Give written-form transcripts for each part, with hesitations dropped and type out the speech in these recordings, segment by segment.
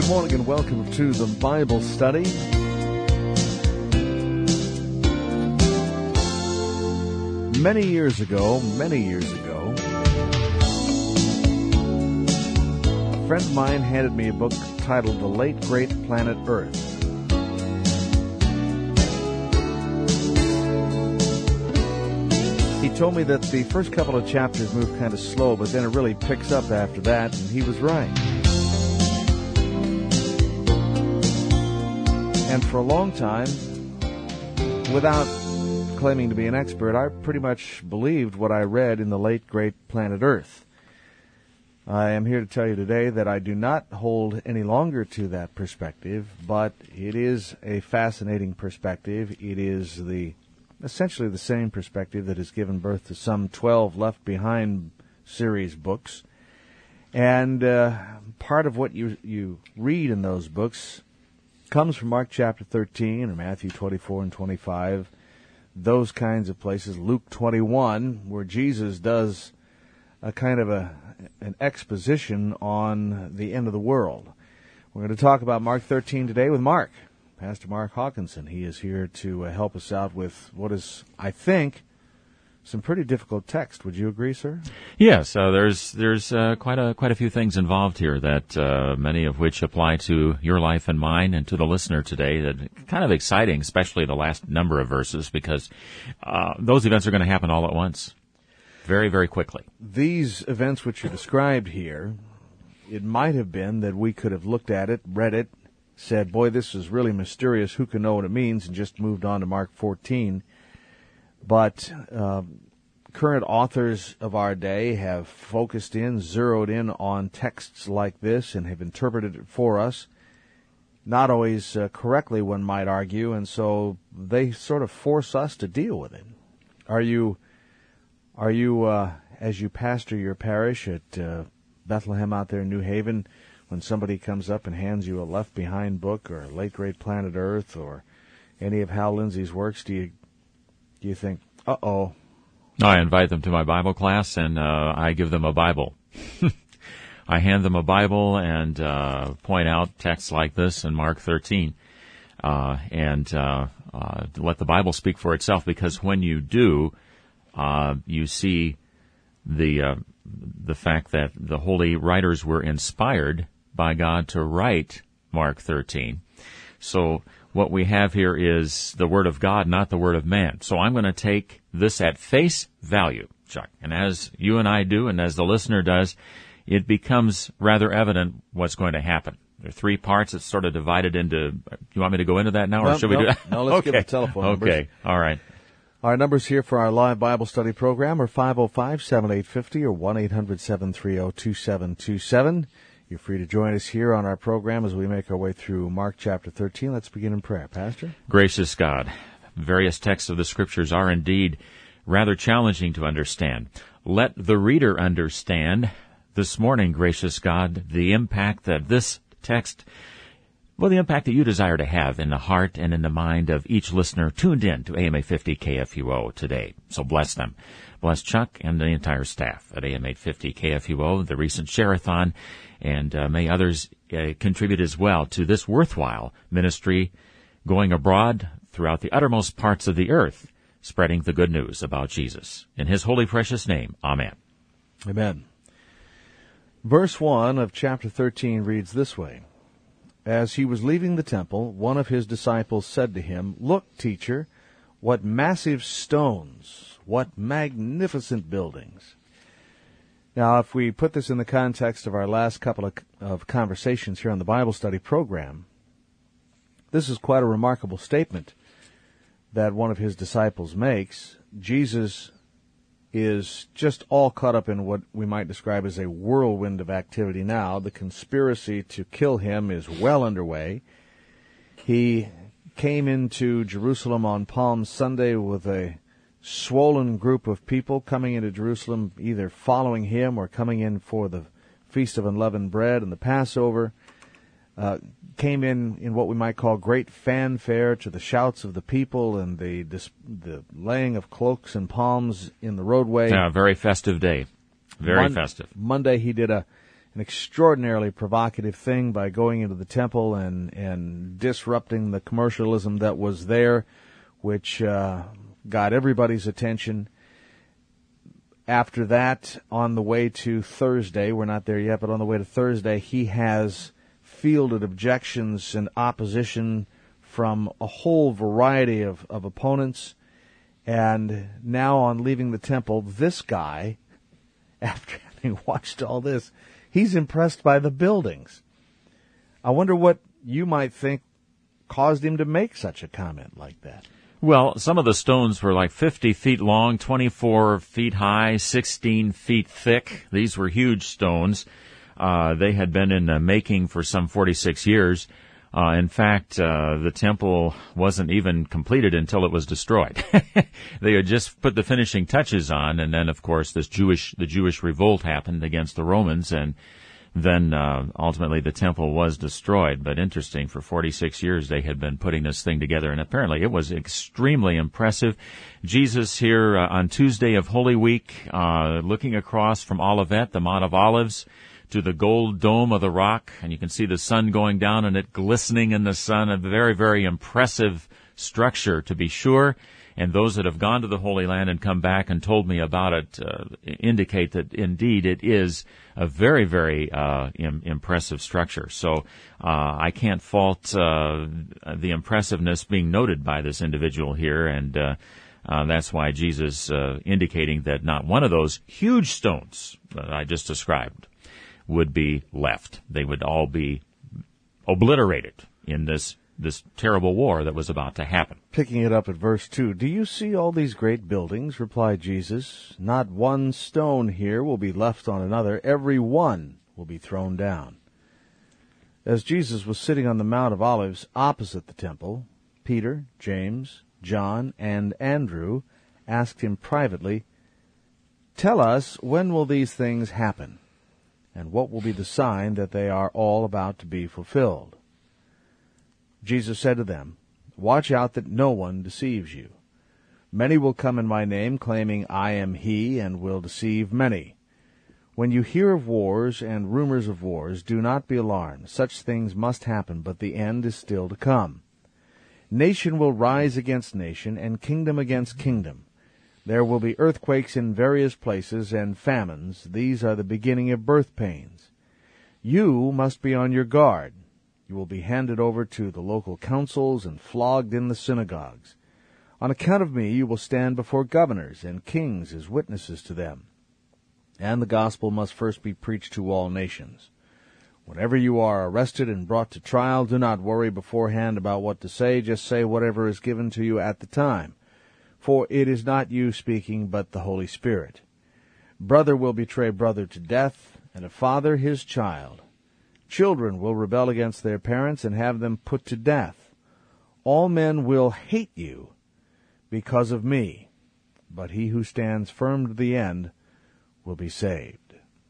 Good morning and welcome to the Bible study. Many years ago, a friend of mine handed me a book titled The Late Great Planet Earth. He told me that the first couple of chapters move kind of slow, but then it really picks up after that, and he was right. And for a long time, without claiming to be an expert, I pretty much believed what I read in The Late Great Planet Earth. I am here to tell you today that I do not hold any longer to that perspective, but it is a fascinating perspective. It is essentially the same perspective that has given birth to some 12 Left Behind series books. And part of what you read in those books comes from Mark chapter 13 or Matthew 24 and 25, those kinds of places. Luke 21, where Jesus does a kind of an exposition on the end of the world. We're going to talk about Mark 13 today with Mark, Pastor Mark Hawkinson. He is here to help us out with what is, I think, some pretty difficult text. Would you agree, sir? Yes, there's quite a few things involved here that many of which apply to your life and mine and to the listener today. That kind of exciting, especially the last number of verses, because those events are going to happen all at once, very, very quickly. These events which are described here, it might have been that we could have looked at it, read it, said, boy, this is really mysterious, who can know what it means, and just moved on to Mark 14. But current authors of our day have zeroed in on texts like this and have interpreted it for us, not always correctly, one might argue, and so they sort of force us to deal with it. Are you, as you pastor your parish at Bethlehem out there in New Haven, when somebody comes up and hands you a Left Behind book or Late Great Planet Earth or any of Hal Lindsey's works, do you think, uh-oh? I invite them to my Bible class, and I give them a Bible. I hand them a Bible and point out texts like this in Mark 13, and let the Bible speak for itself, because when you do, you see the fact that the holy writers were inspired by God to write Mark 13. So what we have here is the Word of God, not the Word of man. So I'm going to take this at face value, Chuck. And as you and I do, and as the listener does, it becomes rather evident what's going to happen. There are three parts. It's sort of divided into... You want me to go into that now, or should we do that? No, let's give the telephone numbers. Okay, all right. Our numbers here for our live Bible study program are 505-7850 or 1-800-730-2727. You're free to join us here on our program as we make our way through Mark chapter 13. Let's begin in prayer. Pastor? Gracious God, various texts of the Scriptures are indeed rather challenging to understand. Let the reader understand this morning, gracious God, the impact that this text, the impact that you desire to have in the heart and in the mind of each listener tuned in to AM 850 KFUO today. So bless them. Bless Chuck and the entire staff at AM 850 KFUO, the recent Share-a-thon, and may others contribute as well to this worthwhile ministry going abroad throughout the uttermost parts of the earth, spreading the good news about Jesus. In His holy precious name, amen. Amen. Verse 1 of chapter 13 reads this way. As he was leaving the temple, one of his disciples said to him, "Look, teacher, what massive stones, what magnificent buildings." Now, if we put this in the context of our last couple of conversations here on the Bible study program, this is quite a remarkable statement that one of his disciples makes. Jesus is just all caught up in what we might describe as a whirlwind of activity now. The conspiracy to kill him is well underway. He came into Jerusalem on Palm Sunday with a swollen group of people coming into Jerusalem, either following him or coming in for the Feast of Unleavened Bread and the Passover. Came in what we might call great fanfare to the shouts of the people and the laying of cloaks and palms in the roadway. Yeah, very festive day. Very festive. Monday he did an extraordinarily provocative thing by going into the temple and disrupting the commercialism that was there, which got everybody's attention. After that, on the way to Thursday, we're not there yet, but on the way to Thursday, he has fielded objections and opposition from a whole variety of opponents. And now on leaving the temple, this guy, after having watched all this, he's impressed by the buildings. I wonder what you might think caused him to make such a comment like that. Well, some of the stones were like 50 feet long, 24 feet high, 16 feet thick. These were huge stones. They had been in the making for some 46 years. In fact, the temple wasn't even completed until it was destroyed. They had just put the finishing touches on, and then, of course, the Jewish revolt happened against the Romans, and then ultimately the temple was destroyed. But interesting, for 46 years they had been putting this thing together, and apparently it was extremely impressive. Jesus here on Tuesday of Holy Week, looking across from Olivet, the Mount of Olives, to the gold dome of the rock, and you can see the sun going down and it glistening in the sun. A very, very impressive structure, to be sure. And those that have gone to the Holy Land and come back and told me about it indicate that indeed it is a very, very impressive structure. So I can't fault the impressiveness being noted by this individual here, and that's why Jesus indicating that not one of those huge stones that I just described would be left. They would all be obliterated in this terrible war that was about to happen. Picking it up at verse 2, "Do you see all these great buildings?" replied Jesus. "Not one stone here will be left on another. Every one will be thrown down." As Jesus was sitting on the Mount of Olives opposite the temple, Peter, James, John, and Andrew asked him privately, "Tell us, when will these things happen? And what will be the sign that they are all about to be fulfilled?" Jesus said to them, "Watch out that no one deceives you. Many will come in my name, claiming I am he, and will deceive many. When you hear of wars and rumors of wars, do not be alarmed. Such things must happen, but the end is still to come. Nation will rise against nation, and kingdom against kingdom. There will be earthquakes in various places, and famines. These are the beginning of birth pains. You must be on your guard. You will be handed over to the local councils and flogged in the synagogues. On account of me you will stand before governors and kings as witnesses to them. And the gospel must first be preached to all nations. Whenever you are arrested and brought to trial, do not worry beforehand about what to say. Just say whatever is given to you at the time. For it is not you speaking, but the Holy Spirit. Brother will betray brother to death, and a father his child. Children will rebel against their parents and have them put to death. All men will hate you because of me, but he who stands firm to the end will be saved."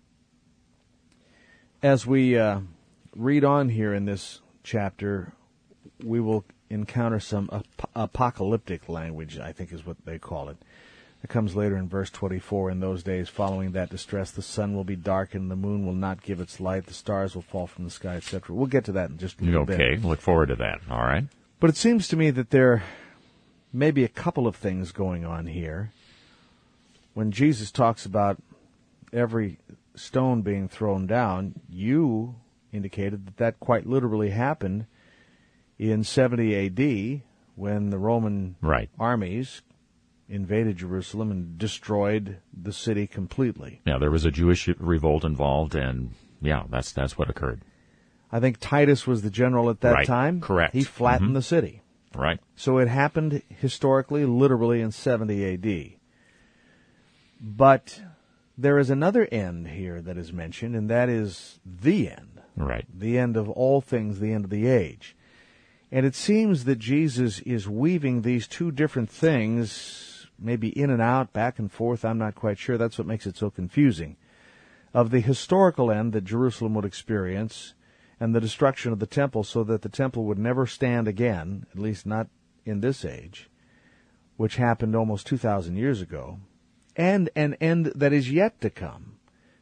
As we read on here in this chapter, we will encounter some apocalyptic language, I think is what they call it. It comes later in verse 24. "In those days following that distress, the sun will be darkened, the moon will not give its light, the stars will fall from the sky," etc. We'll get to that in just a little bit. Okay, look forward to that. All right. But it seems to me that there may be a couple of things going on here. When Jesus talks about every stone being thrown down, you indicated that quite literally happened in 70 A.D. when the Roman armies invaded Jerusalem and destroyed the city completely. Yeah, there was a Jewish revolt involved, and that's what occurred. I think Titus was the general at that time. Correct. He flattened the city. Right. So it happened historically, literally in 70 A.D. But there is another end here that is mentioned, and that is the end. Right. The end of all things, the end of the age. And it seems that Jesus is weaving these two different things, maybe in and out, back and forth, I'm not quite sure. That's what makes it so confusing. Of the historical end that Jerusalem would experience, and the destruction of the temple so that the temple would never stand again, at least not in this age, which happened almost 2,000 years ago, and an end that is yet to come,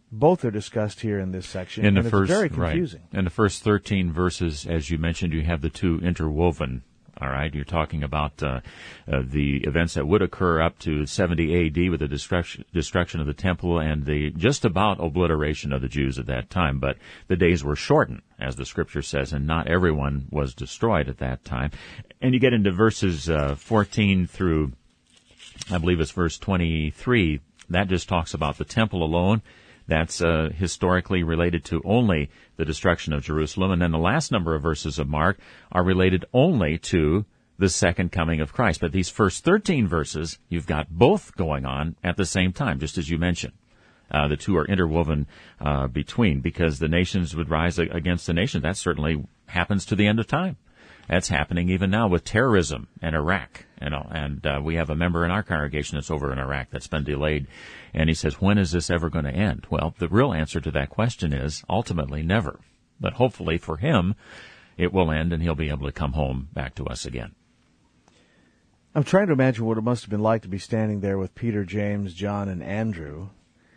Both are discussed here in this section, In the and first, it's very confusing. Right. In the first 13 verses, as you mentioned, you have the two interwoven. All right, you're talking about the events that would occur up to 70 A.D. with the destruction of the temple and the just about obliteration of the Jews at that time. But the days were shortened, as the Scripture says, and not everyone was destroyed at that time. And you get into verses 14 through, I believe it's verse 23. That just talks about the temple alone. That's historically related to only the destruction of Jerusalem. And then the last number of verses of Mark are related only to the second coming of Christ. But these first 13 verses, you've got both going on at the same time, just as you mentioned. The two are interwoven between, because the nations would rise against the nations. That certainly happens to the end of time. That's happening even now with terrorism in Iraq. And we have a member in our congregation that's over in Iraq that's been delayed. And he says, when is this ever going to end? Well, the real answer to that question is ultimately never. But hopefully for him, it will end and he'll be able to come home back to us again. I'm trying to imagine what it must have been like to be standing there with Peter, James, John, and Andrew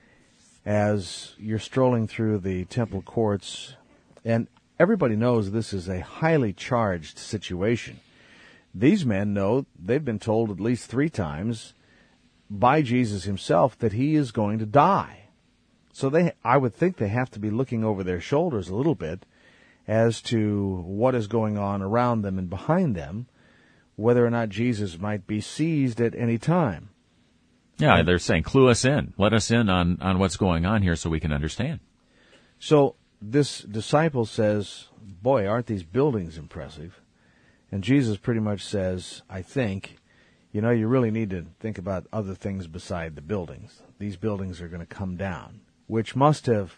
as you're strolling through the temple courts. And everybody knows this is a highly charged situation. These men know, they've been told at least 3 times by Jesus himself that he is going to die. So I would think they have to be looking over their shoulders a little bit as to what is going on around them and behind them, whether or not Jesus might be seized at any time. Yeah, they're saying, clue us in. Let us in on what's going on here so we can understand. So this disciple says, boy, aren't these buildings impressive? And Jesus pretty much says, I think, you really need to think about other things beside the buildings. These buildings are going to come down, which must have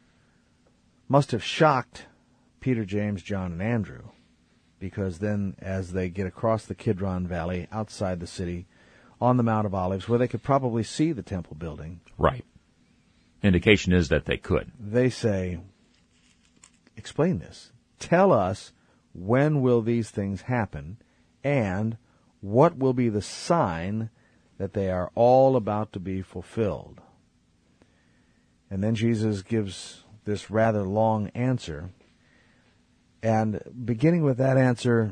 shocked Peter, James, John, and Andrew, because then as they get across the Kidron Valley outside the city on the Mount of Olives, where they could probably see the temple building. Right. Indication is that they could. They say, explain this. Tell us, when will these things happen, and what will be the sign that they are all about to be fulfilled? And then Jesus gives this rather long answer. And beginning with that answer,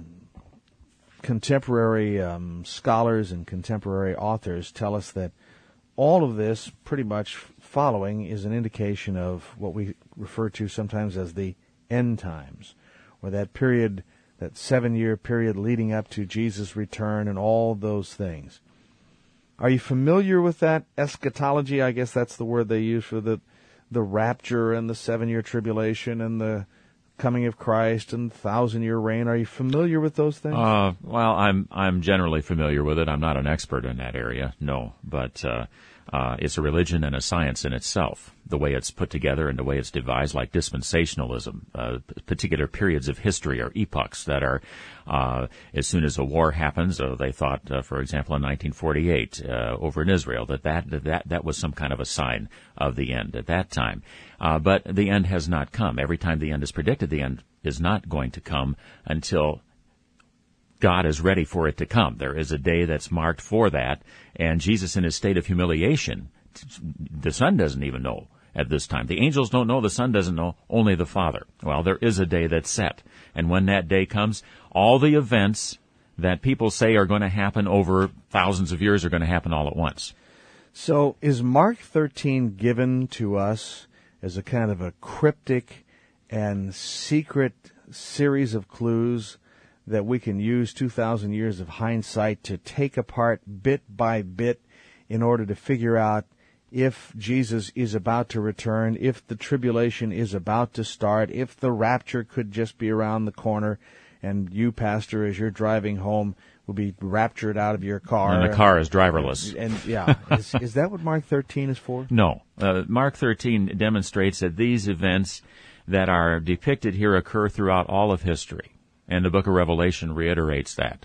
contemporary scholars and contemporary authors tell us that all of this pretty much following is an indication of what we refer to sometimes as the end times, or that period, that 7-year period leading up to Jesus' return and all those things. Are you familiar with that eschatology? I guess that's the word they use for the rapture and the 7-year tribulation and the coming of Christ and 1,000-year reign. Are you familiar with those things? Well, I'm generally familiar with it. I'm not an expert in that area, no, but it's a religion and a science in itself, the way it's put together and the way it's devised, like dispensationalism. Particular periods of history or epochs that are, as soon as a war happens, they thought, for example, in 1948 over in Israel, that was some kind of a sign of the end at that time. But the end has not come. Every time the end is predicted, the end is not going to come until God is ready for it to come. There is a day that's marked for that, and Jesus in his state of humiliation, the Son doesn't even know at this time. The angels don't know, the Son doesn't know, only the Father. Well, there is a day that's set, and when that day comes, all the events that people say are going to happen over thousands of years are going to happen all at once. So is Mark 13 given to us as a kind of a cryptic and secret series of clues that we can use 2,000 years of hindsight to take apart bit by bit in order to figure out if Jesus is about to return, if the tribulation is about to start, if the rapture could just be around the corner, and you, Pastor, as you're driving home, will be raptured out of your car. And the car is driverless. And yeah, is that what Mark 13 is for? No. Mark 13 demonstrates that these events that are depicted here occur throughout all of history. And the book of Revelation reiterates that.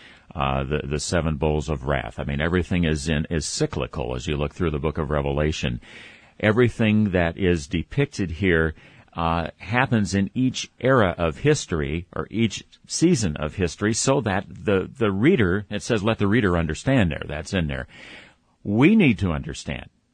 The 7 bowls of wrath. I mean, everything is cyclical as you look through the book of Revelation. Everything that is depicted here happens in each era of history or each season of history, so that the reader, it says let the reader understand there, that's in there. We need to understand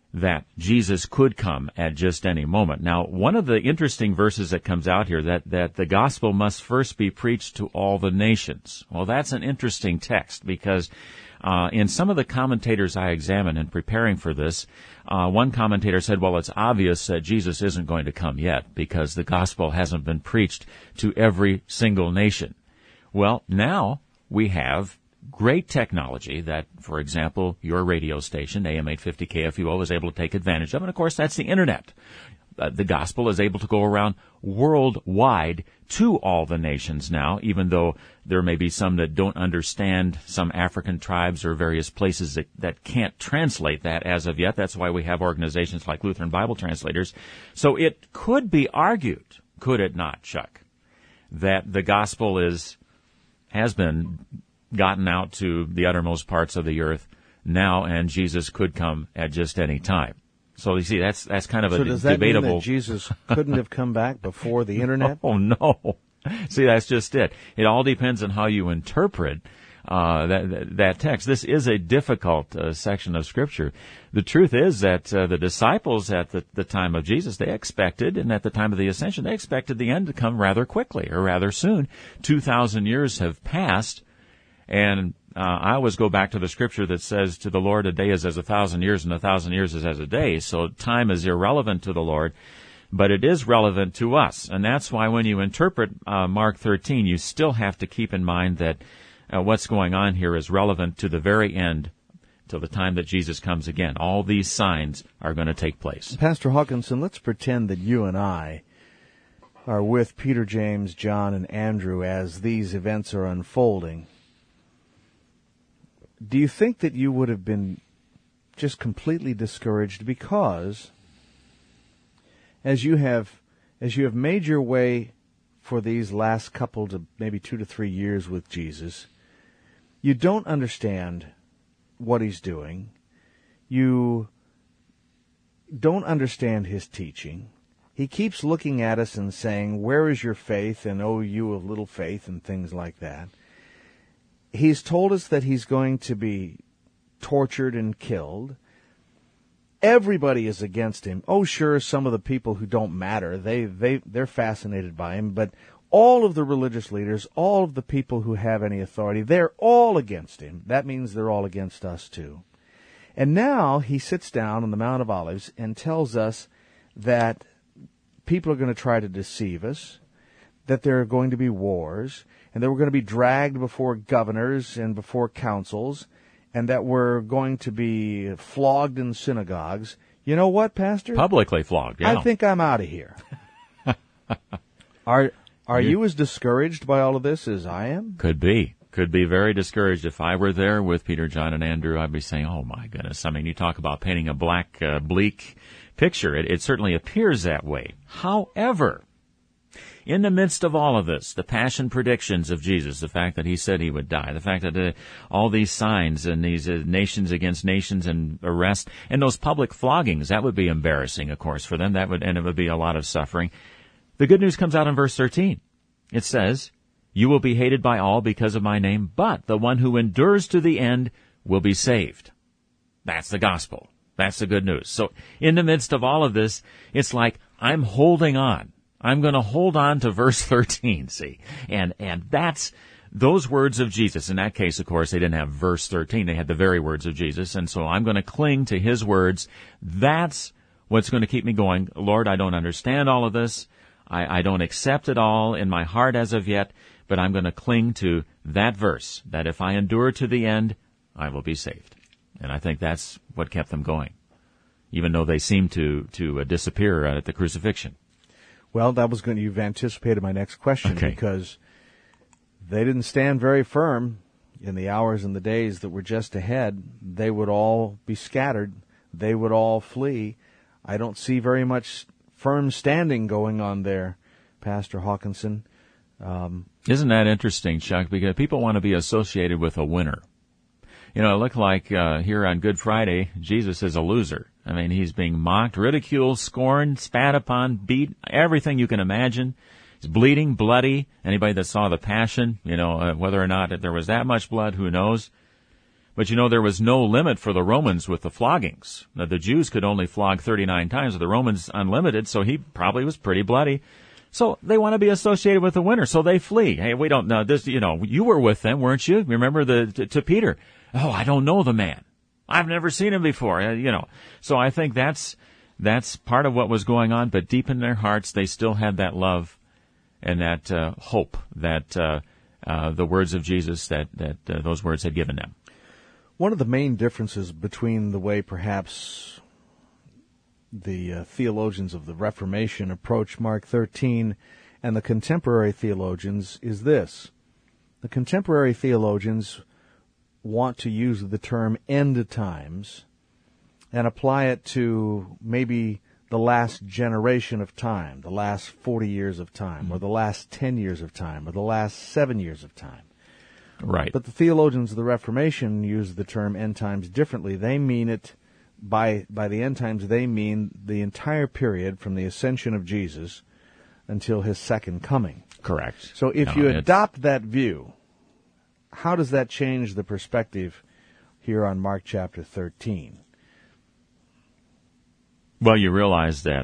that Jesus could come at just any moment. Now, one of the interesting verses that comes out here, that the gospel must first be preached to all the nations. Well, that's an interesting text because in some of the commentators I examined in preparing for this, one commentator said, well, it's obvious that Jesus isn't going to come yet because the gospel hasn't been preached to every single nation. Well, now we have great technology that, for example, your radio station, AM 850 KFUO, is able to take advantage of. And, of course, that's the Internet. The gospel is able to go around worldwide to all the nations now, even though there may be some that don't understand, some African tribes or various places that can't translate that as of yet. That's why we have organizations like Lutheran Bible Translators. So it could be argued, could it not, Chuck, that the gospel has been gotten out to the uttermost parts of the earth now, and Jesus could come at just any time. So you see, that's kind of so a does that debatable. mean that Jesus couldn't have come back before the Internet? Oh no! See, that's just it. It all depends on how you interpret that text. This is a difficult section of Scripture. The truth is that the disciples at the time of Jesus, they expected, and at the time of the ascension, they expected the end to come rather quickly or rather soon. 2,000 years have passed, and I always go back to the Scripture that says, to the Lord a day is as 1,000 years, and 1,000 years is as a day. So time is irrelevant to the Lord, but it is relevant to us. And that's why when you interpret Mark 13, you still have to keep in mind that what's going on here is relevant to the very end, till the time that Jesus comes again. All these signs are going to take place. Pastor Hawkinson, let's pretend that you and I are with Peter, James, John, and Andrew as these events are unfolding. Do you think that you would have been just completely discouraged because as you have made your way for these last couple to maybe 2 to 3 years with Jesus, you don't understand what he's doing. You don't understand his teaching. He keeps looking at us and saying, "Where is your faith?" and "Oh, you of little faith," and things like that. He's told us that he's going to be tortured and killed. Everybody is against him. Oh, sure, some of the people who don't matter, they're fascinated by him, but all of the religious leaders, all of the people who have any authority, they're all against him. That means they're all against us too. And now he sits down on the Mount of Olives and tells us that people are going to try to deceive us, that there are going to be wars, and that we're going to be dragged before governors and before councils, and that we're going to be flogged in synagogues. You know what, Pastor? Publicly flogged, yeah. I think I'm out of here. Are you as discouraged by all of this as I am? Could be very discouraged. If I were there with Peter, John, and Andrew, I'd be saying, oh my goodness. I mean, you talk about painting a black, bleak picture. It certainly appears that way. However, in the midst of all of this, the passion predictions of Jesus, the fact that he said he would die, the fact that all these signs and these nations against nations and arrest, and those public floggings, that would be embarrassing, of course, for them. And it would be a lot of suffering. The good news comes out in verse 13. It says, "You will be hated by all because of my name, but the one who endures to the end will be saved." That's the gospel. That's the good news. So in the midst of all of this, it's like I'm holding on. I'm going to hold on to verse 13, see? And that's those words of Jesus. In that case, of course, they didn't have verse 13. They had the very words of Jesus. And so I'm going to cling to his words. That's what's going to keep me going. Lord, I don't understand all of this. I don't accept it all in my heart as of yet, but I'm going to cling to that verse, that if I endure to the end, I will be saved. And I think that's what kept them going, even though they seemed to disappear at the crucifixion. Well, you've anticipated my next question, okay, because they didn't stand very firm in the hours and the days that were just ahead. They would all be scattered. They would all flee. I don't see very much firm standing going on there, Pastor Hawkinson. Isn't that interesting, Chuck? Because people want to be associated with a winner. You know, it looked like here on Good Friday, Jesus is a loser. I mean, he's being mocked, ridiculed, scorned, spat upon, beat, everything you can imagine. He's bleeding, bloody. Anybody that saw the Passion, whether or not there was that much blood, who knows? But there was no limit for the Romans with the floggings. Now, the Jews could only flog 39 times, the Romans unlimited, so he probably was pretty bloody. So they want to be associated with the winner, so they flee. Hey, we don't know this, you were with them, weren't you? Remember to Peter? Oh, I don't know the man. I've never seen him before, So I think that's part of what was going on, but deep in their hearts, they still had that love and that hope that the words of Jesus, that those words had given them. One of the main differences between the way perhaps the theologians of the Reformation approach Mark 13 and the contemporary theologians is this. The contemporary theologians want to use the term end times and apply it to maybe the last generation of time, the last 40 years of time, or the last 10 years of time, or the last 7 years of time. Right. But the theologians of the Reformation use the term end times differently. They mean it, by the end times, they mean the entire period from the ascension of Jesus until his second coming. Correct. So if you adopt that view, how does that change the perspective here on Mark chapter 13? Well, you realize that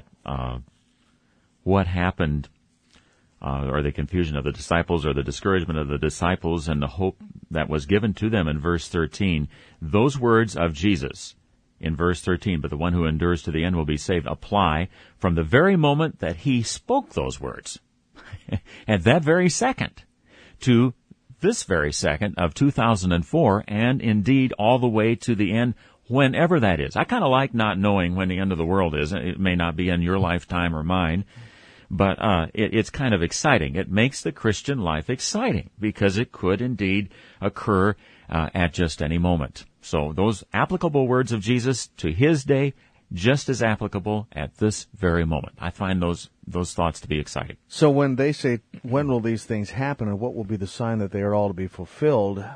what happened, or the confusion of the disciples, or the discouragement of the disciples, and the hope that was given to them in verse 13, those words of Jesus in verse 13, but the one who endures to the end will be saved, apply from the very moment that he spoke those words, at that very second, to this very second of 2004, and indeed all the way to the end, whenever that is. I kind of like not knowing when the end of the world is. It may not be in your lifetime or mine, but it's kind of exciting. It makes the Christian life exciting because it could indeed occur at just any moment. So those applicable words of Jesus to his day, just as applicable at this very moment. I find those thoughts to be exciting. So when they say, when will these things happen and what will be the sign that they are all to be fulfilled,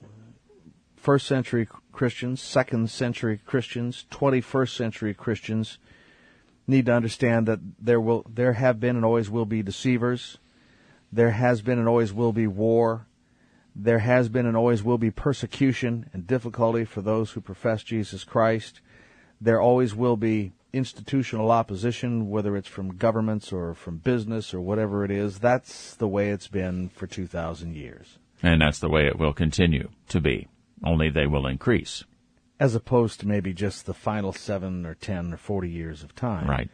first century Christians, second century Christians, 21st century Christians need to understand that there have been and always will be deceivers. There has been and always will be war. There has been and always will be persecution and difficulty for those who profess Jesus Christ. There always will be institutional opposition, whether it's from governments or from business or whatever it is. That's the way it's been for 2,000 years. And that's the way it will continue to be. Only they will increase. As opposed to maybe just the final 7 or 10 or 40 years of time. Right.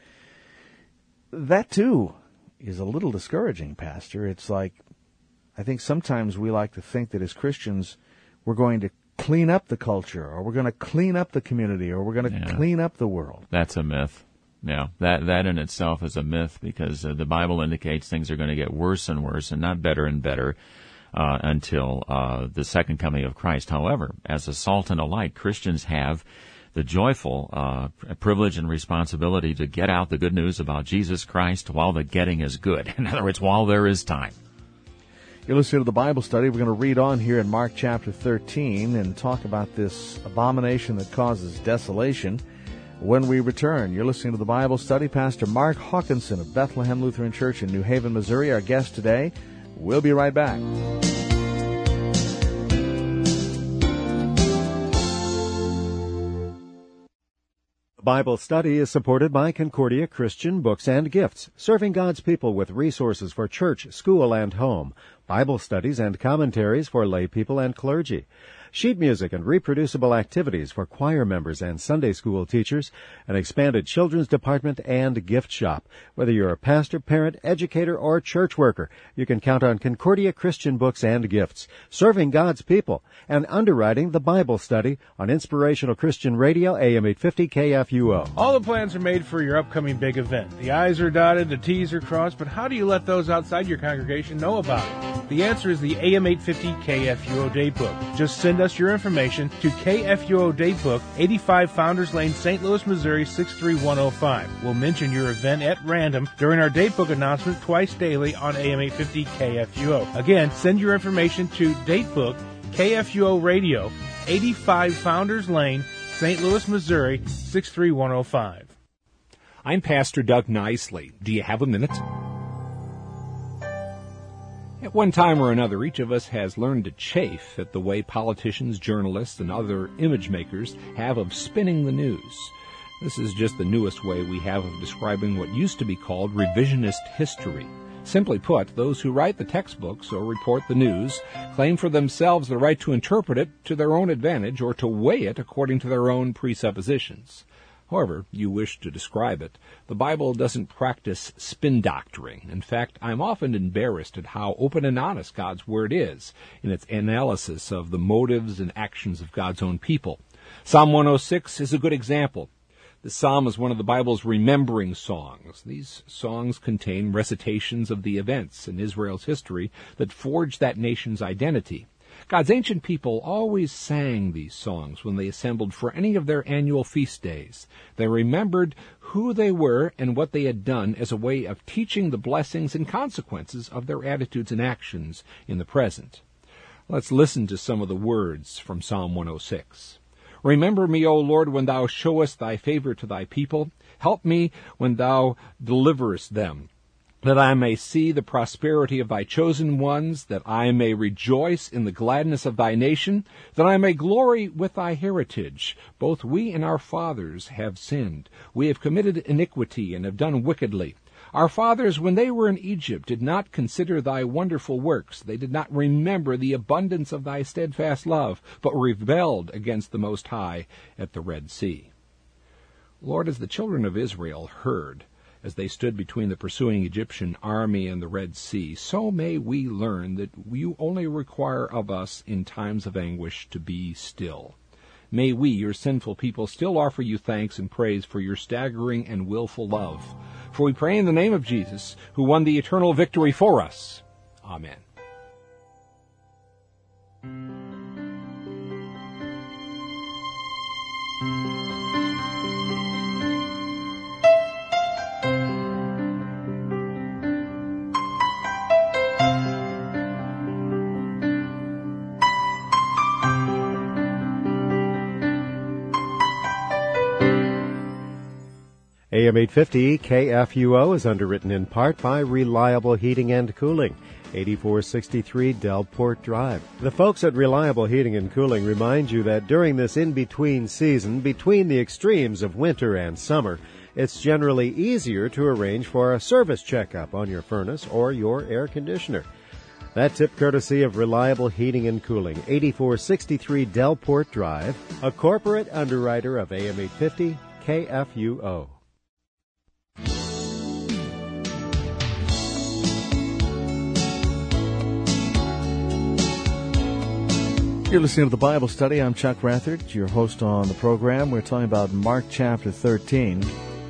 That, too, is a little discouraging, Pastor. It's like, I think sometimes we like to think that as Christians, we're going to clean up the culture, or we're going to clean up the community, or we're going to clean up the world. That's a myth. Yeah, that in itself is a myth, because the Bible indicates things are going to get worse and worse and not better and better until the second coming of Christ. However, as a salt and a light, Christians have the joyful privilege and responsibility to get out the good news about Jesus Christ while the getting is good. In other words, while there is time. You're listening to the Bible study. We're going to read on here in Mark chapter 13 and talk about this abomination that causes desolation. When we return, you're listening to the Bible study. Pastor Mark Hawkinson of Bethlehem Lutheran Church in New Haven, Missouri, our guest today. We'll be right back. Bible study is supported by Concordia Christian Books and Gifts, serving God's people with resources for church, school, and home, Bible studies and commentaries for lay people and clergy, sheet music and reproducible activities for choir members and Sunday school teachers, an expanded children's department, and gift shop. Whether you're a pastor, parent, educator, or church worker, you can count on Concordia Christian Books and Gifts, serving God's people, and underwriting the Bible study on Inspirational Christian Radio, AM 850 KFUO. All the plans are made for your upcoming big event. The I's are dotted, the T's are crossed, but how do you let those outside your congregation know about it? The answer is the AM 850 KFUO Daybook. Just send us your information to KFUO Daybook, 85 Founders Lane, St. Louis, Missouri, 63105. We'll mention your event at random during our Datebook announcement twice daily on AM 850 KFUO. Again, send your information to Datebook, KFUO Radio, 85 Founders Lane, St. Louis, Missouri, 63105. I'm Pastor Doug Nicely. Do you have a minute? At one time or another, each of us has learned to chafe at the way politicians, journalists, and other image makers have of spinning the news. This is just the newest way we have of describing what used to be called revisionist history. Simply put, those who write the textbooks or report the news claim for themselves the right to interpret it to their own advantage or to weigh it according to their own presuppositions. However you wish to describe it, the Bible doesn't practice spin doctoring. In fact, I'm often embarrassed at how open and honest God's Word is in its analysis of the motives and actions of God's own people. Psalm 106 is a good example. The psalm is one of the Bible's remembering songs. These songs contain recitations of the events in Israel's history that forged that nation's identity. God's ancient people always sang these songs when they assembled for any of their annual feast days. They remembered who they were and what they had done as a way of teaching the blessings and consequences of their attitudes and actions in the present. Let's listen to some of the words from Psalm 106. Remember me, O Lord, when thou showest thy favor to thy people. Help me when thou deliverest them, that I may see the prosperity of thy chosen ones, that I may rejoice in the gladness of thy nation, that I may glory with thy heritage. Both we and our fathers have sinned. We have committed iniquity and have done wickedly. Our fathers, when they were in Egypt, did not consider thy wonderful works. They did not remember the abundance of thy steadfast love, but rebelled against the Most High at the Red Sea. Lord, as the children of Israel heard, as they stood between the pursuing Egyptian army and the Red Sea, so may we learn that you only require of us in times of anguish to be still. May we, your sinful people, still offer you thanks and praise for your staggering and willful love. For we pray in the name of Jesus, who won the eternal victory for us. Amen. AM 850 KFUO is underwritten in part by Reliable Heating and Cooling, 8463 Delport Drive. The folks at Reliable Heating and Cooling remind you that during this in-between season, between the extremes of winter and summer, it's generally easier to arrange for a service checkup on your furnace or your air conditioner. That tip courtesy of Reliable Heating and Cooling, 8463 Delport Drive, a corporate underwriter of AM 850 KFUO. You're listening to the Bible Study. I'm Chuck Rathert, your host on the program. We're talking about Mark chapter 13.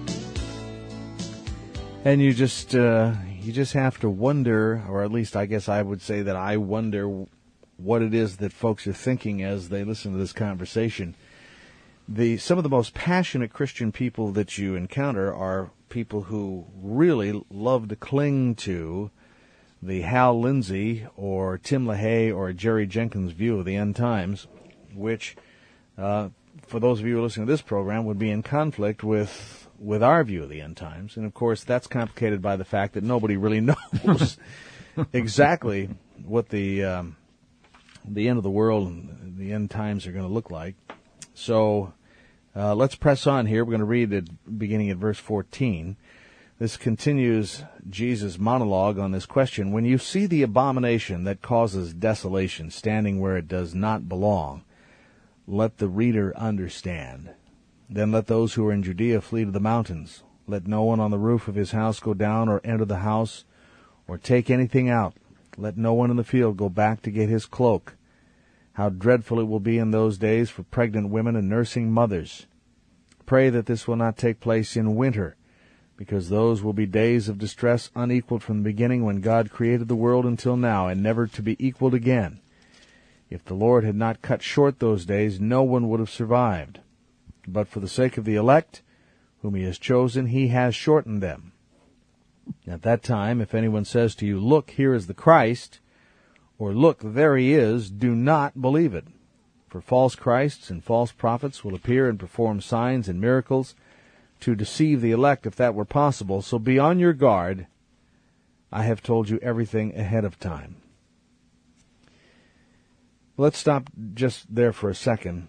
And you just have to wonder, or at least I guess I would say that I wonder what it is that folks are thinking as they listen to this conversation. Some of the most passionate Christian people that you encounter are people who really love to cling to the Hal Lindsey or Tim LaHaye or Jerry Jenkins view of the end times, which, for those of you who are listening to this program, would be in conflict with our view of the end times. And, of course, that's complicated by the fact that nobody really knows exactly what the end of the world and the end times are going to look like. So let's press on here. We're going to read it beginning at verse 14. This continues Jesus' monologue on this question. When you see the abomination that causes desolation standing where it does not belong, let the reader understand. Then let those who are in Judea flee to the mountains. Let no one on the roof of his house go down or enter the house or take anything out. Let no one in the field go back to get his cloak. How dreadful it will be in those days for pregnant women and nursing mothers. Pray that this will not take place in winter, because those will be days of distress unequaled from the beginning when God created the world until now, and never to be equaled again. If the Lord had not cut short those days, no one would have survived. But for the sake of the elect, whom he has chosen, he has shortened them. At that time, if anyone says to you, "Look, here is the Christ," or "Look, there he is," do not believe it. For false Christs and false prophets will appear and perform signs and miracles to deceive the elect, if that were possible. So be on your guard. I have told you everything ahead of time. Let's stop just there for a second.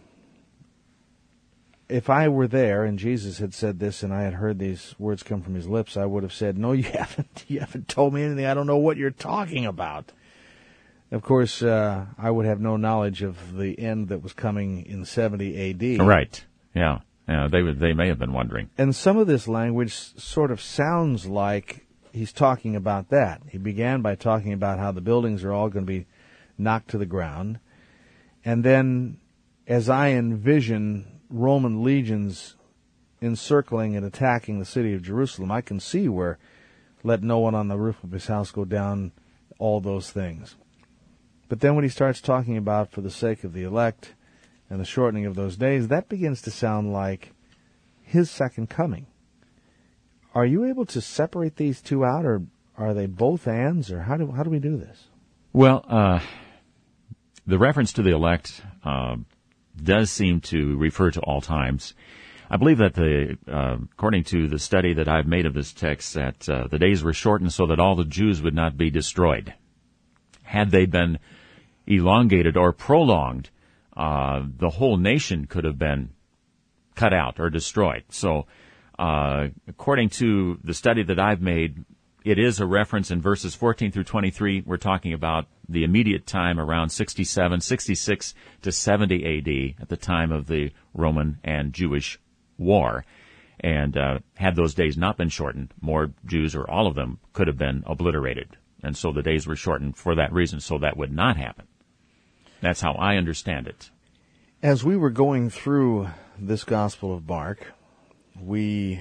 If I were there and Jesus had said this and I had heard these words come from his lips, I would have said, no, you haven't. You haven't told me anything. I don't know what you're talking about. Of course, I would have no knowledge of the end that was coming in 70 A.D. Right. Yeah. Yeah. They may have been wondering. And some of this language sort of sounds like he's talking about that. He began by talking about how the buildings are all going to be knocked to the ground. And then, as I envision Roman legions encircling and attacking the city of Jerusalem, I can see where let no one on the roof of his house go down, all those things. But then when he starts talking about for the sake of the elect and the shortening of those days, that begins to sound like his second coming. Are you able to separate these two out, or are they both ands, or how do we do this? Well, the reference to the elect does seem to refer to all times. I believe that according to the study that I've made of this text, that the days were shortened so that all the Jews would not be destroyed. Had they been elongated or prolonged, the whole nation could have been cut out or destroyed. So, according to the study that I've made, it is a reference in verses 14 through 23. We're talking about the immediate time around 66 to 70 A.D. at the time of the Roman and Jewish war. And had those days not been shortened, more Jews, or all of them, could have been obliterated. And so the days were shortened for that reason, so that would not happen. That's how I understand it. As we were going through this Gospel of Mark, we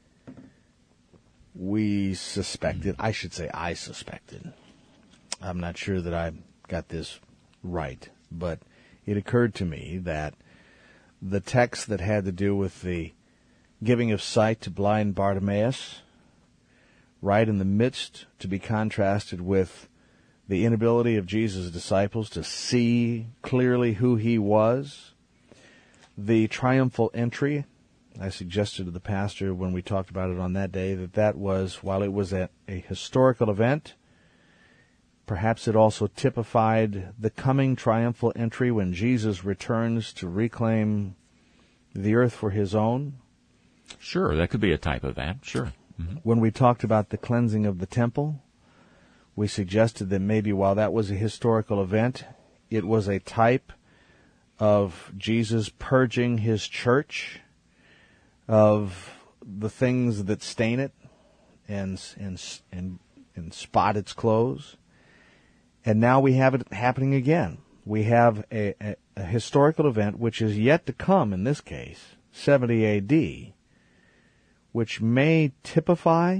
suspected, I suspected, I'm not sure that I got this right, but it occurred to me that the text that had to do with the giving of sight to blind Bartimaeus, right in the midst, to be contrasted with the inability of Jesus' disciples to see clearly who he was, the triumphal entry. I suggested to the pastor when we talked about it on that day that was, while it was a historical event, perhaps it also typified the coming triumphal entry when Jesus returns to reclaim the earth for his own. Sure, that could be a type of that, sure. Mm-hmm. When we talked about the cleansing of the temple, we suggested that maybe while that was a historical event, it was a type of Jesus purging his church of the things that stain it and spot its clothes. And now we have it happening again. We have a historical event which is yet to come, in this case, 70 A.D., which may typify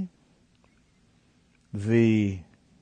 the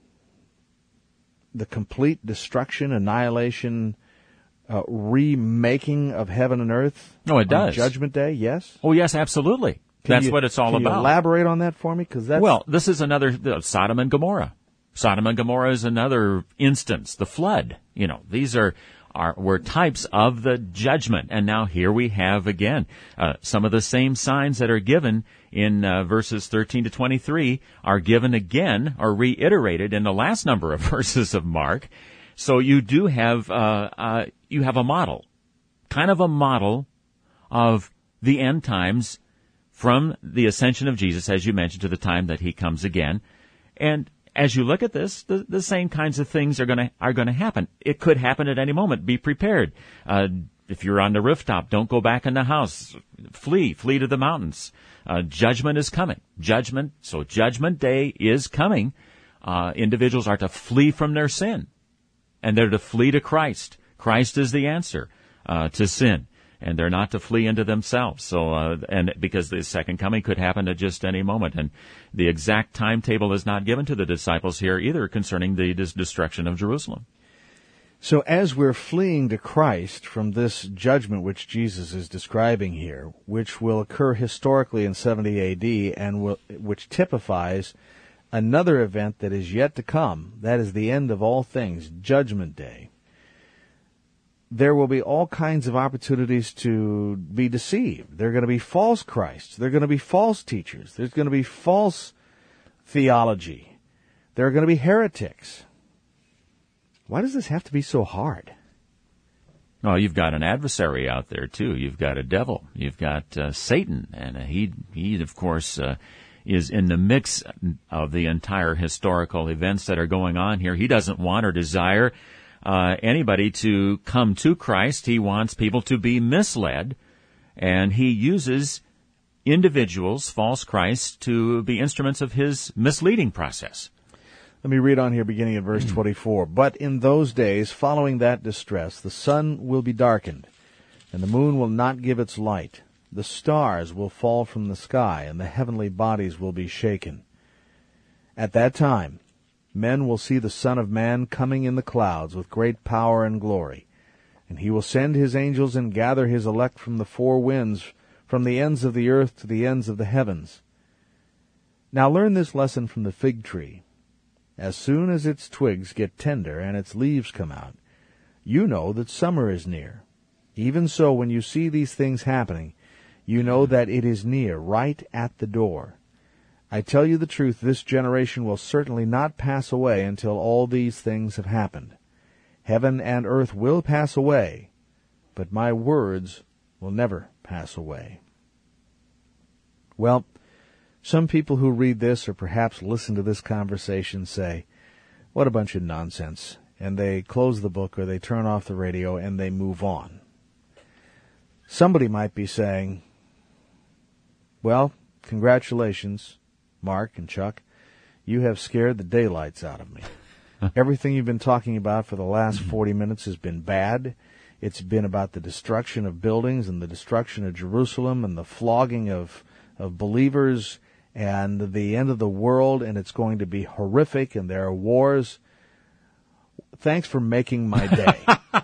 complete destruction, annihilation, remaking of heaven and earth. No, it does. On Judgment Day, yes? Oh, yes, absolutely. That's what it's all about. Can you elaborate on that for me? Well, this is another, Sodom and Gomorrah. Sodom and Gomorrah is another instance, the flood. These were types of the judgment. And now here we have again, some of the same signs that are given in verses 13 to 23 are given again, or reiterated in the last number of verses of Mark. So you do have, you have a model, kind of a model of the end times from the ascension of Jesus, as you mentioned, to the time that he comes again. And as you look at this, the same kinds of things are going to happen. It could happen at any moment. Be prepared. If you're on the rooftop, don't go back in the house. Flee to the mountains. Judgment is coming. So Judgment Day is coming. Individuals are to flee from their sin, and they're to flee to Christ. Christ is the answer to sin, and they're not to flee into themselves. So, and because the second coming could happen at just any moment, and the exact timetable is not given to the disciples here either concerning the destruction of Jerusalem. So as we're fleeing to Christ from this judgment which Jesus is describing here, which will occur historically in 70 A.D. and which typifies another event that is yet to come, that is the end of all things, Judgment Day, there will be all kinds of opportunities to be deceived. There are going to be false Christs. There are going to be false teachers. There's going to be false theology. There are going to be heretics. Why does this have to be so hard? Oh, you've got an adversary out there, too. You've got a devil. You've got Satan. And he of course, is in the mix of the entire historical events that are going on here. He doesn't want or desire anybody to come to Christ. He wants people to be misled. And he uses individuals, false Christs, to be instruments of his misleading process. Let me read on here beginning at verse 24. But in those days, following that distress, the sun will be darkened, and the moon will not give its light. The stars will fall from the sky, and the heavenly bodies will be shaken. At that time, men will see the Son of Man coming in the clouds with great power and glory. And he will send his angels and gather his elect from the four winds, from the ends of the earth to the ends of the heavens. Now learn this lesson from the fig tree. As soon as its twigs get tender and its leaves come out, you know that summer is near. Even so, when you see these things happening, you know that it is near, right at the door. I tell you the truth, this generation will certainly not pass away until all these things have happened. Heaven and earth will pass away, but my words will never pass away. Well, some people who read this or perhaps listen to this conversation say, what a bunch of nonsense, and they close the book or they turn off the radio and they move on. Somebody might be saying, well, congratulations, Mark and Chuck. You have scared the daylights out of me. Everything you've been talking about for the last 40 minutes has been bad. It's been about the destruction of buildings and the destruction of Jerusalem and the flogging of believers and the end of the world, and it's going to be horrific, and there are wars. Thanks for making my day.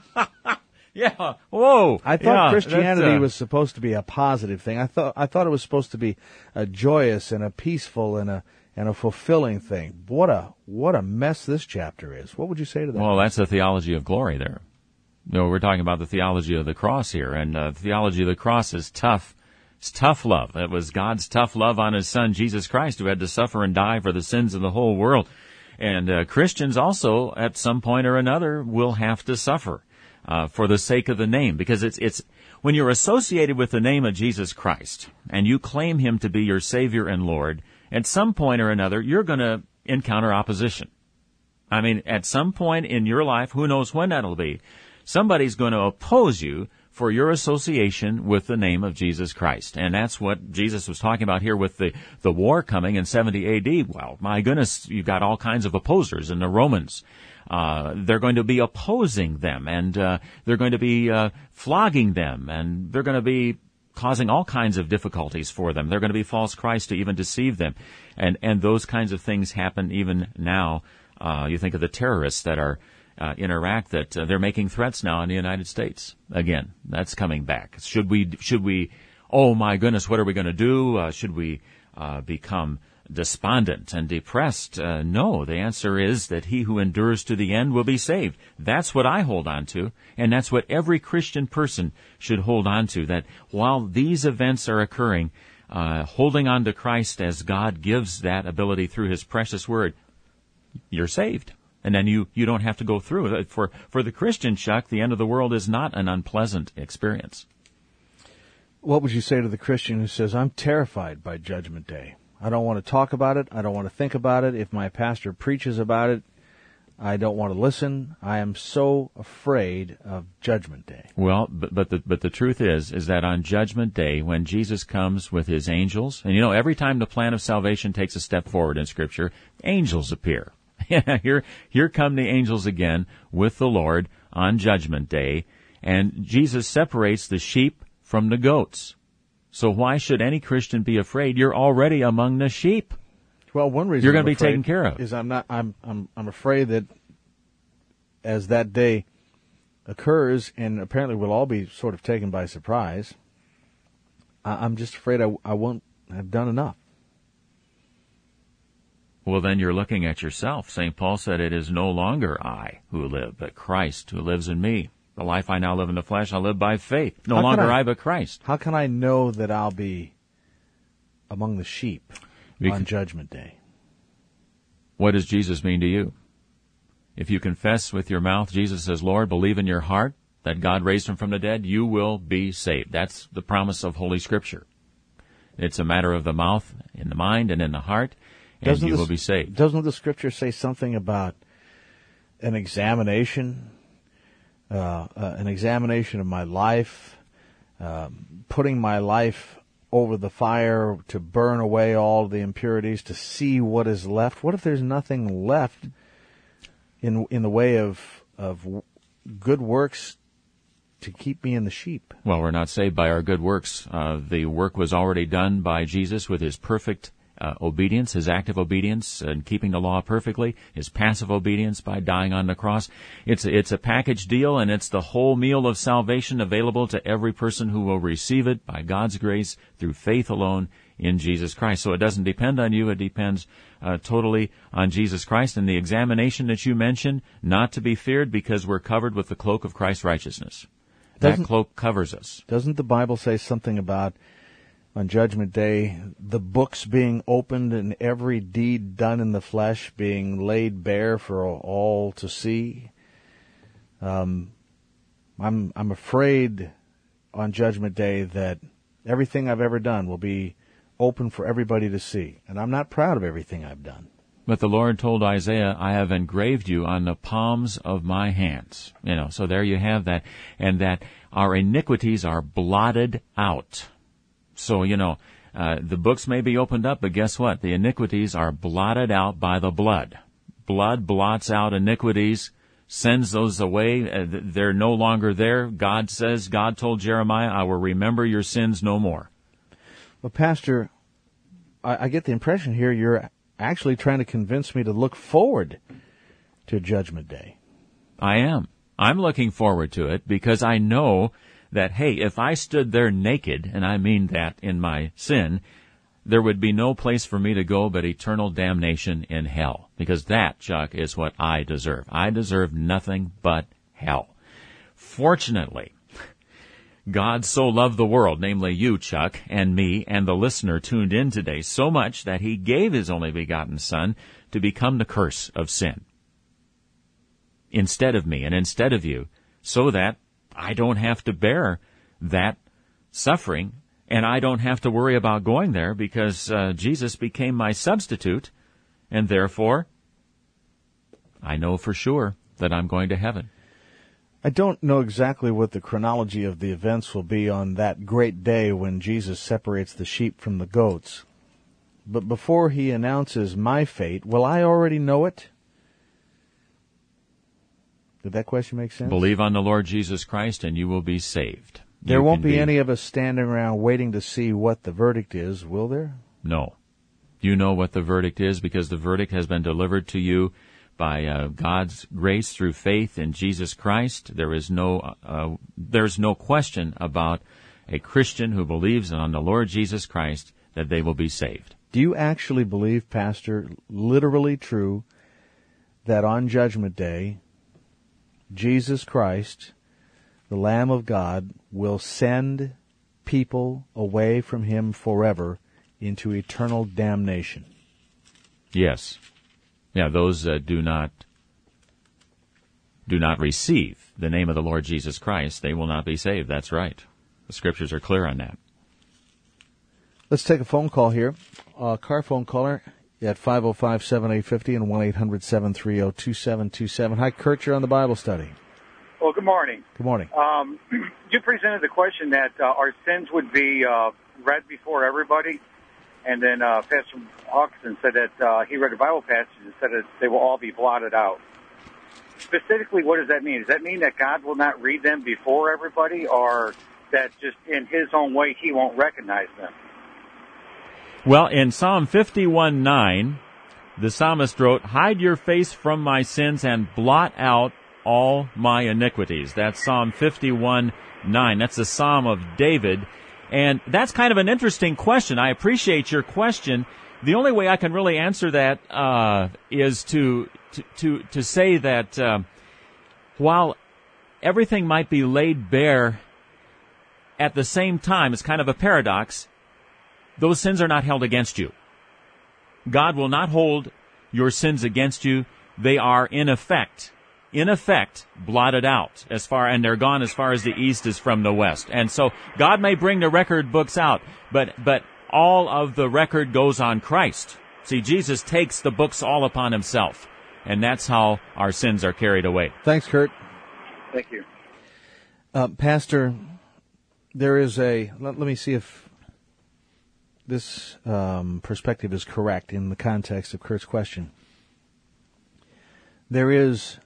Yeah. Whoa. I thought Christianity was supposed to be a positive thing. I thought it was supposed to be a joyous and a peaceful and a fulfilling thing. What a mess this chapter is. What would you say to that? Well, that's the theology of glory there. You know, we're talking about the theology of the cross here, and the theology of the cross is tough. It's tough love. It was God's tough love on his Son, Jesus Christ, who had to suffer and die for the sins of the whole world. And Christians also, at some point or another, will have to suffer for the sake of the name. Because it's when you're associated with the name of Jesus Christ, and you claim him to be your Savior and Lord, at some point or another, you're going to encounter opposition. I mean, at some point in your life, who knows when that'll be, somebody's going to oppose you for your association with the name of Jesus Christ. And that's what Jesus was talking about here with the war coming in 70 A.D. Well, my goodness, you've got all kinds of opposers in the Romans. They're going to be opposing them, and they're going to be flogging them, and they're going to be causing all kinds of difficulties for them. They're going to be false Christ to even deceive them. And those kinds of things happen even now. You think of the terrorists that are in Iraq, that they're making threats now in the United States. Again, that's coming back. Should we, oh my goodness, what are we going to do? Should we become despondent and depressed? No, the answer is that he who endures to the end will be saved. That's what I hold on to, and that's what every Christian person should hold on to, that while these events are occurring, holding on to Christ as God gives that ability through his precious word, you're saved. And then you don't have to go through it. For the Christian, Chuck, the end of the world is not an unpleasant experience. What would you say to the Christian who says, I'm terrified by Judgment Day? I don't want to talk about it. I don't want to think about it. If my pastor preaches about it, I don't want to listen. I am so afraid of Judgment Day. Well, but the truth is that on Judgment Day, when Jesus comes with his angels, and you know, every time the plan of salvation takes a step forward in Scripture, angels appear. Here come the angels again with the Lord on Judgment Day, and Jesus separates the sheep from the goats. So why should any Christian be afraid? You're already among the sheep. Well, one reason you're going to be taken care of is I'm afraid that as that day occurs, and apparently we'll all be sort of taken by surprise, I'm just afraid I won't have done enough. Well, then you're looking at yourself. St. Paul said, it is no longer I who live, but Christ who lives in me. The life I now live in the flesh, I live by faith. No longer I, but Christ. How can I know that I'll be among the sheep on Judgment Day? What does Jesus mean to you? If you confess with your mouth, Jesus says, Lord, believe in your heart that God raised him from the dead, you will be saved. That's the promise of Holy Scripture. It's a matter of the mouth, in the mind, and in the heart, and you will be saved. Doesn't the Scripture say something about an examination of my life, putting my life over the fire to burn away all the impurities, to see what is left? What if there's nothing left in the way of good works to keep me in the sheep? Well, we're not saved by our good works. The work was already done by Jesus with his perfect obedience, his active obedience and keeping the law perfectly, his passive obedience by dying on the cross. It's a package deal, and it's the whole meal of salvation available to every person who will receive it by God's grace through faith alone in Jesus Christ. So it doesn't depend on you. It depends totally on Jesus Christ. And the examination that you mentioned, not to be feared because we're covered with the cloak of Christ's righteousness. That cloak covers us. Doesn't the Bible say something about on Judgment Day, the books being opened and every deed done in the flesh being laid bare for all to see? I'm afraid on Judgment Day that everything I've ever done will be open for everybody to see. And I'm not proud of everything I've done. But the Lord told Isaiah, I have engraved you on the palms of my hands. So there you have that. And that our iniquities are blotted out. So, the books may be opened up, but guess what? The iniquities are blotted out by the blood. Blood blots out iniquities, sends those away. They're no longer there. God told Jeremiah, I will remember your sins no more. Well, Pastor, I get the impression here you're actually trying to convince me to look forward to Judgment Day. I am. I'm looking forward to it because I know that, hey, if I stood there naked, and I mean that in my sin, there would be no place for me to go but eternal damnation in hell. Because that, Chuck, is what I deserve. I deserve nothing but hell. Fortunately, God so loved the world, namely you, Chuck, and me, and the listener tuned in today, so much that he gave his only begotten Son to become the curse of sin instead of me and instead of you, so that I don't have to bear that suffering, and I don't have to worry about going there because Jesus became my substitute, and therefore I know for sure that I'm going to heaven. I don't know exactly what the chronology of the events will be on that great day when Jesus separates the sheep from the goats. But before he announces my fate, will I already know it? Did that question make sense? Believe on the Lord Jesus Christ and you will be saved. There won't be any of us standing around waiting to see what the verdict is, will there? No. You know what the verdict is because the verdict has been delivered to you by God's grace through faith in Jesus Christ. There's no question about a Christian who believes on the Lord Jesus Christ that they will be saved. Do you actually believe, Pastor, literally true, that on Judgment Day, Jesus Christ, the Lamb of God, will send people away from him forever into eternal damnation? Yes. Yeah, those that do not receive the name of the Lord Jesus Christ, they will not be saved. That's right. The Scriptures are clear on that. Let's take a phone call here. Car phone caller at 505-7850 and 1-800-730-2727. Hi, Kurt, you're on the Bible study. Well, good morning. Good morning. You presented the question that our sins would be read before everybody, and then Pastor Hawkinson said that he read a Bible passage and said that they will all be blotted out. Specifically, what does that mean? Does that mean that God will not read them before everybody, or that just in his own way he won't recognize them? Well, in Psalm 51:9, the psalmist wrote, "Hide your face from my sins and blot out all my iniquities." That's Psalm 51:9. That's the Psalm of David. And that's kind of an interesting question. I appreciate your question. The only way I can really answer that is to say that while everything might be laid bare at the same time, it's kind of a paradox, those sins are not held against you. God will not hold your sins against you. They are, in effect, in effect, blotted out and they're gone as far as the east is from the west. And so God may bring the record books out, but all of the record goes on Christ. See, Jesus takes the books all upon himself, and that's how our sins are carried away. Thanks, Kurt. Thank you. Pastor, there is let me see if this perspective is correct in the context of Kurt's question. There is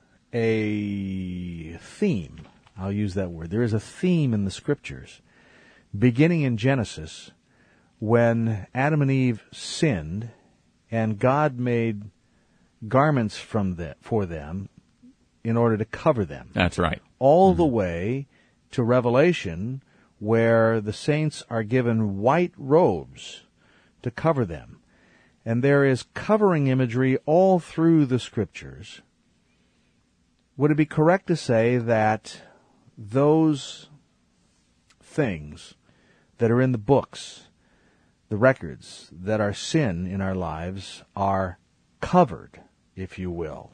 a theme, I'll use that word. There is a theme in the Scriptures, beginning in Genesis, when Adam and Eve sinned, and God made garments for them in order to cover them. That's right. All the way to Revelation, where the saints are given white robes to cover them. And there is covering imagery all through the Scriptures. Would it be correct to say that those things that are in the books, the records that are sin in our lives, are covered, if you will?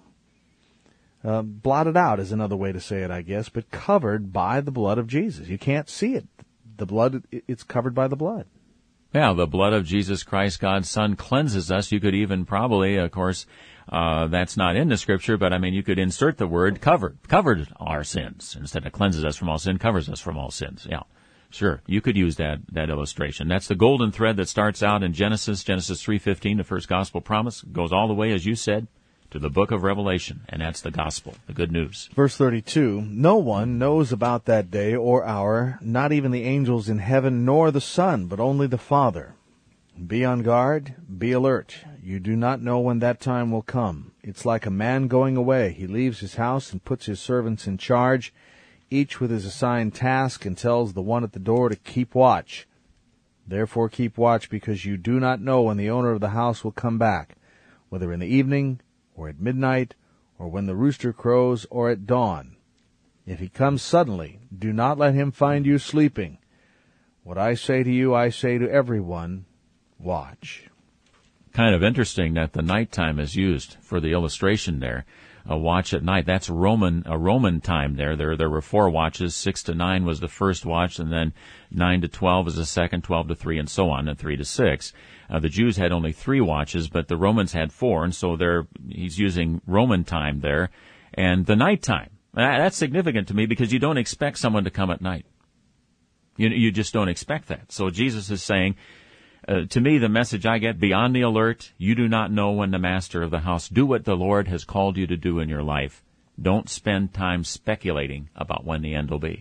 Blotted out is another way to say it, I guess, but covered by the blood of Jesus. You can't see it. The blood, it's covered by the blood. Yeah, the blood of Jesus Christ, God's Son, cleanses us. You could even probably, of course, that's not in the Scripture, but I mean, you could insert the word covered our sins. Instead of cleanses us from all sin, covers us from all sins. Yeah, sure. You could use that illustration. That's the golden thread that starts out in Genesis 3:15, the first gospel promise, goes all the way, as you said, to the book of Revelation, and that's the gospel, the good news. Verse 32, no one knows about that day or hour, not even the angels in heaven nor the Son, but only the Father. Be on guard, be alert. You do not know when that time will come. It's like a man going away. He leaves his house and puts his servants in charge, each with his assigned task, and tells the one at the door to keep watch. Therefore keep watch, because you do not know when the owner of the house will come back, whether in the evening, or at midnight, or when the rooster crows, or at dawn. If he comes suddenly, do not let him find you sleeping. What I say to you, I say to everyone, watch. Kind of interesting that the nighttime is used for the illustration there. A watch at night. That's a Roman time there. There were 4 watches. 6 to 9 was the first watch, and then 9 to 12 was the second, 12 to 3, and so on, and 3 to 6. The Jews had only 3 watches, but the Romans had 4, and so he's using Roman time there. And the nighttime. That's significant to me because you don't expect someone to come at night. You just don't expect that. So Jesus is saying, to me, the message I get, be on the alert. You do not know when the master of the house. Do what the Lord has called you to do in your life. Don't spend time speculating about when the end will be.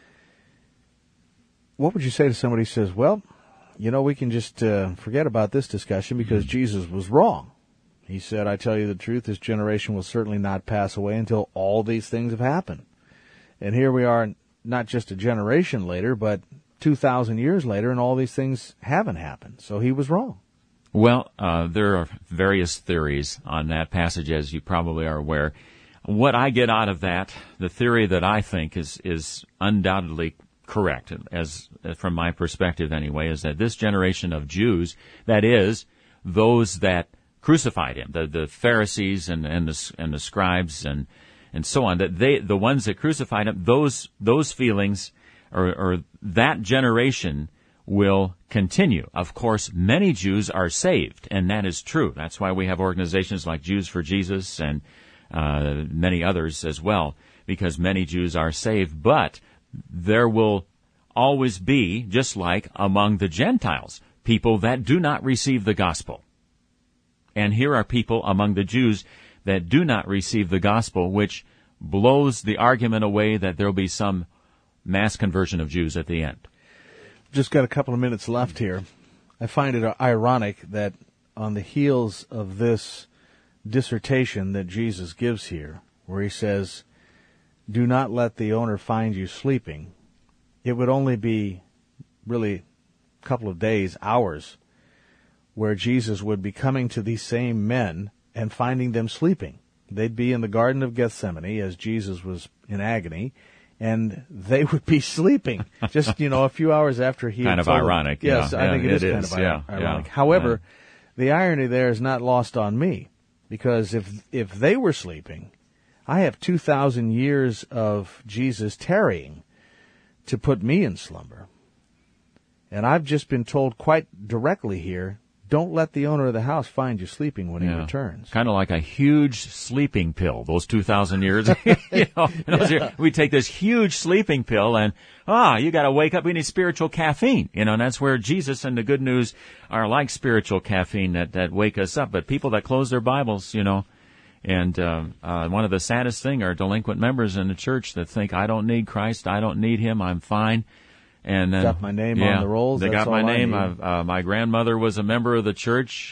What would you say to somebody who says, well, we can just forget about this discussion because Jesus was wrong. He said, I tell you the truth, this generation will certainly not pass away until all these things have happened. And here we are, not just a generation later, but 2,000 years later, and all these things haven't happened. So he was wrong. Well, there are various theories on that passage, as you probably are aware. What I get out of that, the theory that I think is undoubtedly correct, as from my perspective anyway, is that this generation of Jews, that is, those that crucified him, the Pharisees and the scribes and so on, that the ones that crucified him, those feelings or that generation will continue. Of course, many Jews are saved, and that is true. That's why we have organizations like Jews for Jesus and many others as well, because many Jews are saved. But there will always be, just like among the Gentiles, people that do not receive the gospel. And here are people among the Jews that do not receive the gospel, which blows the argument away that there will be some mass conversion of Jews at the end. Just got a couple of minutes left here. I find it ironic that on the heels of this dissertation that Jesus gives here, where he says, do not let the owner find you sleeping, it would only be really a couple of days, hours, where Jesus would be coming to these same men and finding them sleeping. They'd be in the Garden of Gethsemane as Jesus was in agony, and they would be sleeping just, a few hours after he kind had of ironic. Yes, yeah. I think it is kind of ironic. However, the irony there is not lost on me, because if they were sleeping, I have 2,000 years of Jesus tarrying to put me in slumber. And I've just been told quite directly here, don't let the owner of the house find you sleeping when he returns. Kind of like a huge sleeping pill, those 2,000 years. We take this huge sleeping pill and, you got to wake up. We need spiritual caffeine, and that's where Jesus and the good news are like spiritual caffeine that wake us up. But people that close their Bibles, and one of the saddest thing are delinquent members in the church that think, I don't need Christ, I don't need Him, I'm fine. And then, got my name on the rolls. They got my name. My grandmother was a member of the church,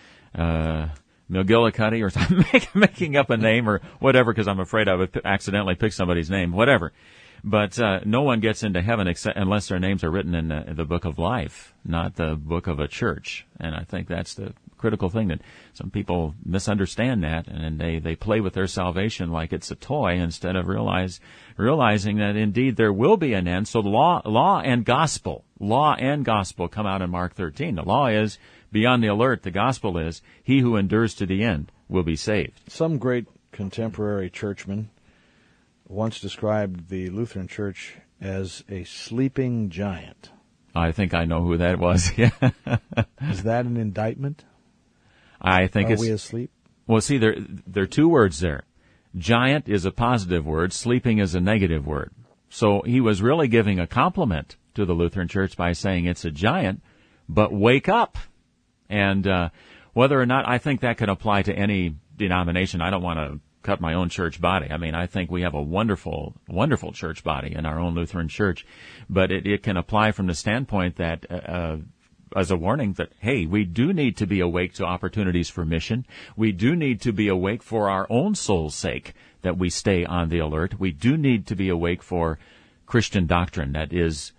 McGillicuddy, or I'm making up a name or whatever because I'm afraid I would accidentally pick somebody's name, whatever. But no one gets into heaven unless their names are written in the book of life, not the book of a church. And I think that's the critical thing, that some people misunderstand that, and they play with their salvation like it's a toy instead of realizing that indeed there will be an end. So law and gospel come out in Mark 13. The law is be on the alert. The gospel is he who endures to the end will be saved. Some great contemporary churchman once described the Lutheran Church as a sleeping giant. I think I know who that was. Yeah. Is that an indictment? I think Are we asleep? Well, see, there are two words there. Giant is a positive word. Sleeping is a negative word. So he was really giving a compliment to the Lutheran Church by saying it's a giant, but wake up. And whether or not, I think that could apply to any denomination. I don't want to cut my own church body. I mean, I think we have a wonderful, wonderful church body in our own Lutheran Church, but it can apply from the standpoint that as a warning that, hey, we do need to be awake to opportunities for mission. We do need to be awake for our own soul's sake, that we stay on the alert. We do need to be awake for Christian doctrine that is,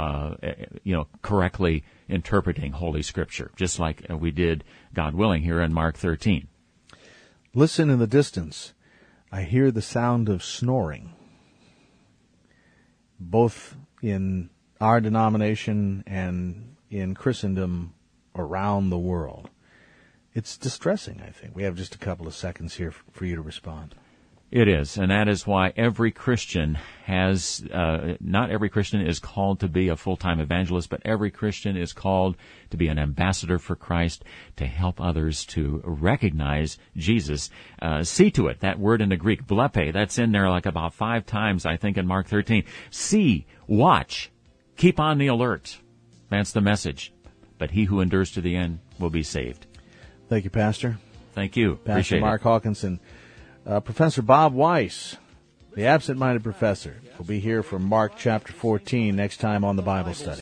correctly interpreting Holy Scripture, just like we did, God willing, here in Mark 13. Listen in the distance. I hear the sound of snoring, both in our denomination and in Christendom around the world. It's distressing, I think. We have just a couple of seconds here for you to respond. It is, and that is why every Christian has, not every Christian is called to be a full-time evangelist, but every Christian is called to be an ambassador for Christ, to help others to recognize Jesus. See to it, that word in the Greek, blepe, that's in there like about 5 times, I think, in Mark 13. See, watch, keep on the alert. That's the message. But he who endures to the end will be saved. Thank you, Pastor. Thank you. Pastor Appreciate Mark it. Hawkinson. Professor Bob Weiss, the absent-minded professor, will be here for Mark chapter 14 next time on the Bible Study.